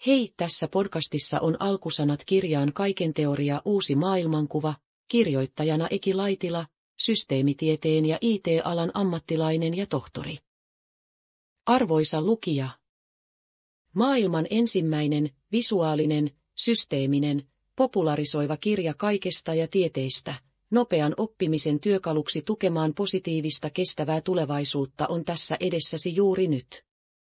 Hei, tässä podcastissa on alkusanat kirjaan Kaiken teoria uusi maailmankuva, kirjoittajana Eki Laitila, systeemitieteen ja IT-alan ammattilainen ja tohtori. Arvoisa lukija! Maailman ensimmäinen, visuaalinen, systeeminen, popularisoiva kirja kaikesta ja tieteistä, nopean oppimisen työkaluksi tukemaan positiivista kestävää tulevaisuutta on tässä edessäsi juuri nyt.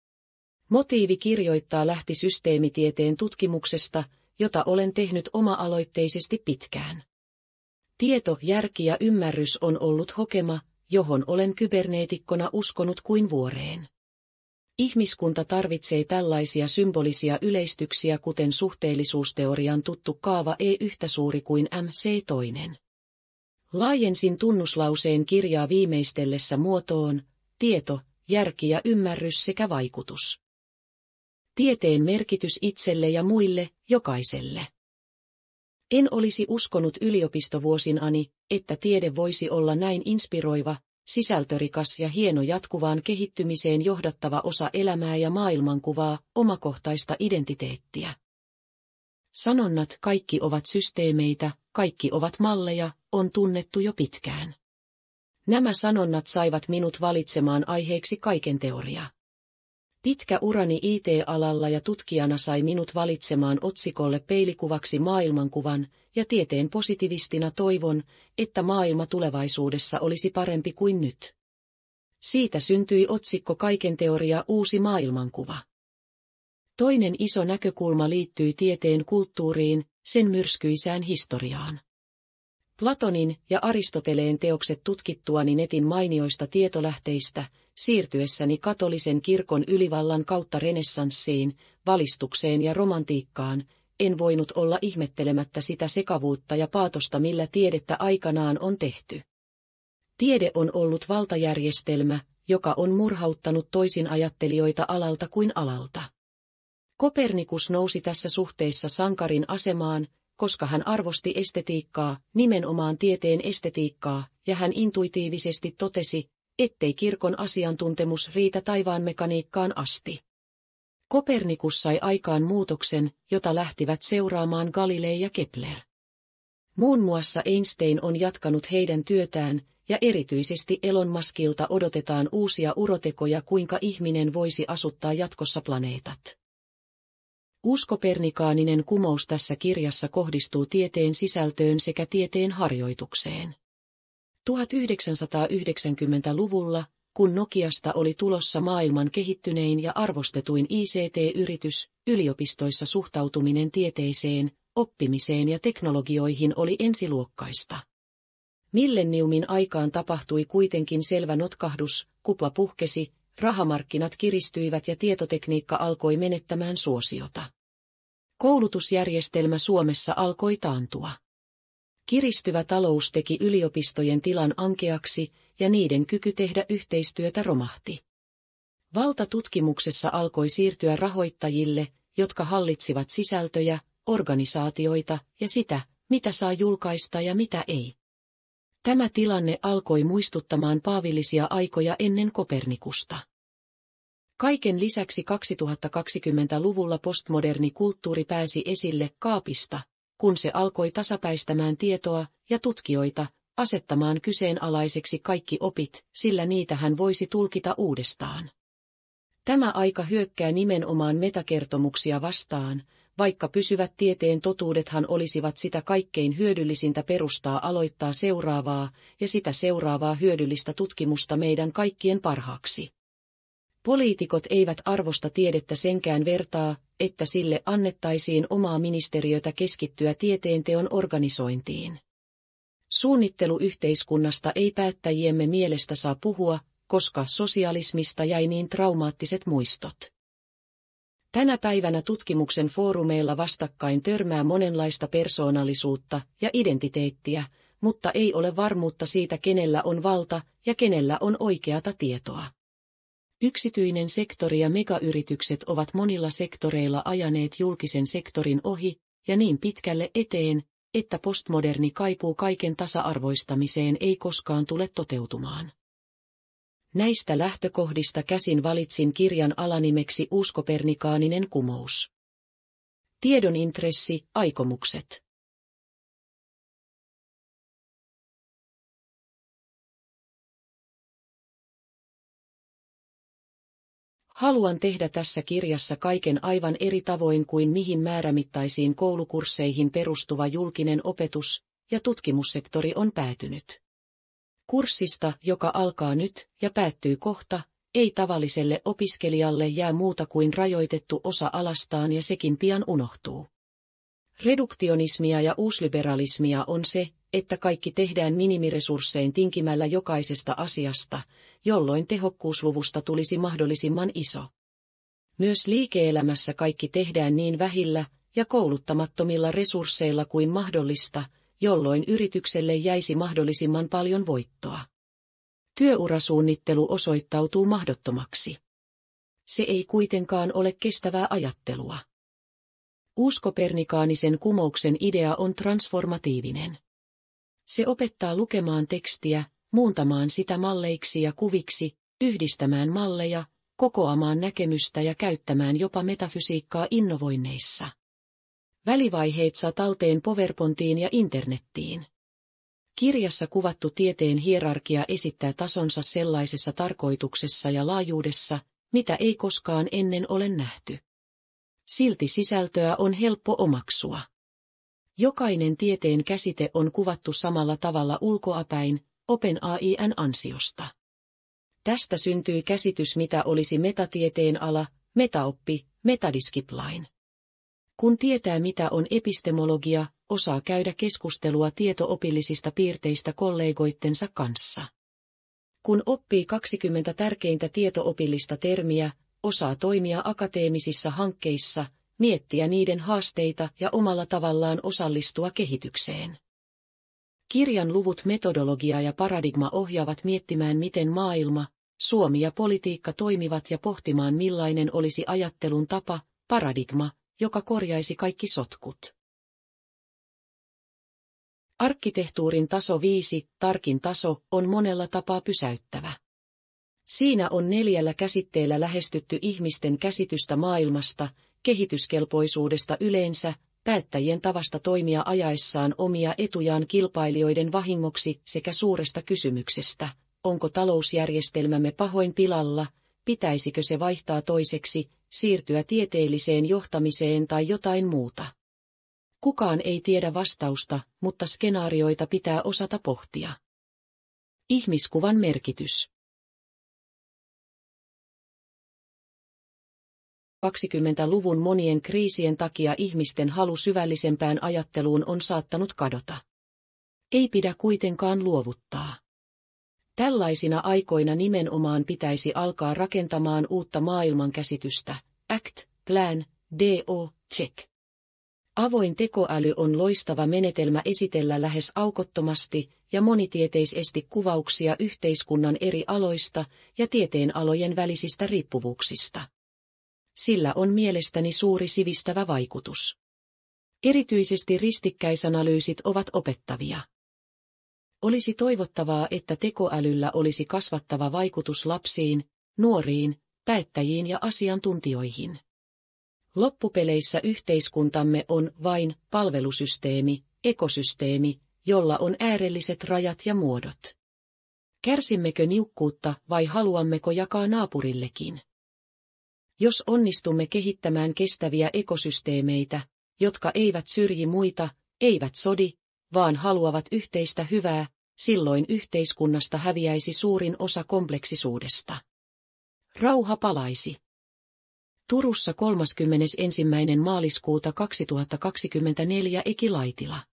Motiivi kirjoittaa lähti systeemitieteen tutkimuksesta, jota olen tehnyt oma-aloitteisesti pitkään. Tieto, järki ja ymmärrys on ollut hokema, johon olen kyberneetikkona uskonut kuin vuoreen. Ihmiskunta tarvitsee tällaisia symbolisia yleistyksiä kuten suhteellisuusteorian tuttu kaava E yhtä suuri kuin MC toinen. Laajensin tunnuslauseen kirjaa viimeistellessä muotoon, tieto, järki ja ymmärrys sekä vaikutus. Tieteen merkitys itselle ja muille, jokaiselle. En olisi uskonut yliopistovuosinani, että tiede voisi olla näin inspiroiva, sisältörikas ja hieno jatkuvaan kehittymiseen johdattava osa elämää ja maailmankuvaa, omakohtaista identiteettiä. Sanonnat kaikki ovat systeemeitä, kaikki ovat malleja, on tunnettu jo pitkään. Nämä sanonnat saivat minut valitsemaan aiheeksi Kaiken teoria. Pitkä urani IT-alalla ja tutkijana sai minut valitsemaan otsikolle peilikuvaksi maailmankuvan, ja tieteen positivistina toivon, että maailma tulevaisuudessa olisi parempi kuin nyt. Siitä syntyi otsikko Kaiken teoria uusi maailmankuva. Toinen iso näkökulma liittyy tieteen kulttuuriin, sen myrskyisään historiaan. Platonin ja Aristoteleen teokset tutkittuani netin mainioista tietolähteistä, siirtyessäni katolisen kirkon ylivallan kautta renessanssiin, valistukseen ja romantiikkaan, en voinut olla ihmettelemättä sitä sekavuutta ja paatosta, millä tiedettä aikanaan on tehty. Tiede on ollut valtajärjestelmä, joka on murhauttanut toisinajattelijoita alalta kuin alalta. Kopernikus nousi tässä suhteessa sankarin asemaan, koska hän arvosti estetiikkaa, nimenomaan tieteen estetiikkaa, ja hän intuitiivisesti totesi, ettei kirkon asiantuntemus riitä taivaan mekaniikkaan asti. Kopernikus sai aikaan muutoksen, jota lähtivät seuraamaan Galilei ja Kepler. Muun muassa Einstein on jatkanut heidän työtään, ja erityisesti Elon Muskilta odotetaan uusia urotekoja, kuinka ihminen voisi asuttaa jatkossa planeetat. Uuskopernikaaninen kumous tässä kirjassa kohdistuu tieteen sisältöön sekä tieteen harjoitukseen. 1990-luvulla, kun Nokiasta oli tulossa maailman kehittynein ja arvostetuin ICT-yritys, yliopistoissa suhtautuminen tieteeseen, oppimiseen ja teknologioihin oli ensiluokkaista. Millenniumin aikaan tapahtui kuitenkin selvä notkahdus, kupla puhkesi, rahamarkkinat kiristyivät ja tietotekniikka alkoi menettämään suosiota. Koulutusjärjestelmä Suomessa alkoi taantua. Kiristyvä talous teki yliopistojen tilan ankeaksi, ja niiden kyky tehdä yhteistyötä romahti. Valta tutkimuksessa alkoi siirtyä rahoittajille, jotka hallitsivat sisältöjä, organisaatioita ja sitä, mitä saa julkaista ja mitä ei. Tämä tilanne alkoi muistuttamaan paavillisia aikoja ennen Kopernikusta. Kaiken lisäksi 2020-luvulla postmoderni kulttuuri pääsi esille kaapista, kun se alkoi tasapäistämään tietoa ja tutkijoita, asettamaan kyseenalaiseksi kaikki opit, sillä niitä hän voisi tulkita uudestaan. Tämä aika hyökkää nimenomaan metakertomuksia vastaan, vaikka pysyvät tieteen totuudethan olisivat sitä kaikkein hyödyllisintä perustaa aloittaa seuraavaa ja sitä seuraavaa hyödyllistä tutkimusta meidän kaikkien parhaaksi. Poliitikot eivät arvosta tiedettä senkään vertaa, että sille annettaisiin omaa ministeriötä keskittyä tieteenteon organisointiin. Suunnitteluyhteiskunnasta ei päättäjiemme mielestä saa puhua, koska sosialismista jäi niin traumaattiset muistot. Tänä päivänä tutkimuksen foorumeilla vastakkain törmää monenlaista persoonallisuutta ja identiteettiä, mutta ei ole varmuutta siitä, kenellä on valta ja kenellä on oikeata tietoa. Yksityinen sektori ja megayritykset ovat monilla sektoreilla ajaneet julkisen sektorin ohi ja niin pitkälle eteen, että postmoderni kaipuu kaiken tasa-arvoistamiseen ei koskaan tule toteutumaan. Näistä lähtökohdista käsin valitsin kirjan alanimeksi Uuskopernikaaninen kumous. Tiedon intressi, aikomukset. Haluan tehdä tässä kirjassa kaiken aivan eri tavoin kuin mihin määrämittaisiin koulukursseihin perustuva julkinen opetus ja tutkimussektori on päätynyt. Kurssista, joka alkaa nyt ja päättyy kohta, ei tavalliselle opiskelijalle jää muuta kuin rajoitettu osa alastaan ja sekin pian unohtuu. Reduktionismia ja uusliberalismia on se, että kaikki tehdään minimiresurssein tinkimällä jokaisesta asiasta, jolloin tehokkuusluvusta tulisi mahdollisimman iso. Myös liike-elämässä kaikki tehdään niin vähillä ja kouluttamattomilla resursseilla kuin mahdollista, jolloin yritykselle jäisi mahdollisimman paljon voittoa. Työurasuunnittelu osoittautuu mahdottomaksi. Se ei kuitenkaan ole kestävää ajattelua. Uuskopernikaanisen kumouksen idea on transformatiivinen. Se opettaa lukemaan tekstiä, muuntamaan sitä malleiksi ja kuviksi, yhdistämään malleja, kokoamaan näkemystä ja käyttämään jopa metafysiikkaa innovoinneissa. Välivaiheet saa talteen PowerPointiin ja internettiin. Kirjassa kuvattu tieteen hierarkia esittää tasonsa sellaisessa tarkoituksessa ja laajuudessa, mitä ei koskaan ennen ole nähty. Silti sisältöä on helppo omaksua. Jokainen tieteen käsite on kuvattu samalla tavalla ulkoapäin, OpenAI:n ansiosta. Tästä syntyy käsitys mitä olisi metatieteen ala, metaoppi, metadiscipline. Kun tietää mitä on epistemologia, osaa käydä keskustelua tietoopillisista piirteistä kollegoittensa kanssa. Kun oppii 20 tärkeintä tietoopillista termiä, osaa toimia akateemisissa hankkeissa, miettiä niiden haasteita ja omalla tavallaan osallistua kehitykseen. Kirjan luvut metodologia ja paradigma ohjaavat miettimään miten maailma, Suomi ja politiikka toimivat ja pohtimaan millainen olisi ajattelun tapa, paradigma, joka korjaisi kaikki sotkut. Arkkitehtuurin taso 5, tarkin taso, on monella tapaa pysäyttävä. Siinä on 4 käsitteellä lähestytty ihmisten käsitystä maailmasta, kehityskelpoisuudesta yleensä, päättäjien tavasta toimia ajaessaan omia etujaan kilpailijoiden vahingoksi sekä suuresta kysymyksestä, onko talousjärjestelmämme pahoin pilalla, pitäisikö se vaihtaa toiseksi, siirtyä tieteelliseen johtamiseen tai jotain muuta. Kukaan ei tiedä vastausta, mutta skenaarioita pitää osata pohtia. Ihmiskuvan merkitys. 20-luvun monien kriisien takia ihmisten halu syvällisempään ajatteluun on saattanut kadota. Ei pidä kuitenkaan luovuttaa. Tällaisina aikoina nimenomaan pitäisi alkaa rakentamaan uutta maailmankäsitystä. Act, plan, do, check. Avoin tekoäly on loistava menetelmä esitellä lähes aukottomasti ja monitieteisesti kuvauksia yhteiskunnan eri aloista ja tieteenalojen välisistä riippuvuuksista. Sillä on mielestäni suuri sivistävä vaikutus. Erityisesti ristikkäisanalyysit ovat opettavia. Olisi toivottavaa, että tekoälyllä olisi kasvattava vaikutus lapsiin, nuoriin, päättäjiin ja asiantuntijoihin. Loppupeleissä yhteiskuntamme on vain palvelusysteemi, ekosysteemi, jolla on äärelliset rajat ja muodot. Kärsimmekö niukkuutta vai haluammeko jakaa naapurillekin? Jos onnistumme kehittämään kestäviä ekosysteemeitä, jotka eivät syrji muita, eivät sodi, vaan haluavat yhteistä hyvää, silloin yhteiskunnasta häviäisi suurin osa kompleksisuudesta. Rauha palaisi. Turussa 31. maaliskuuta 2024 Eki Laitila.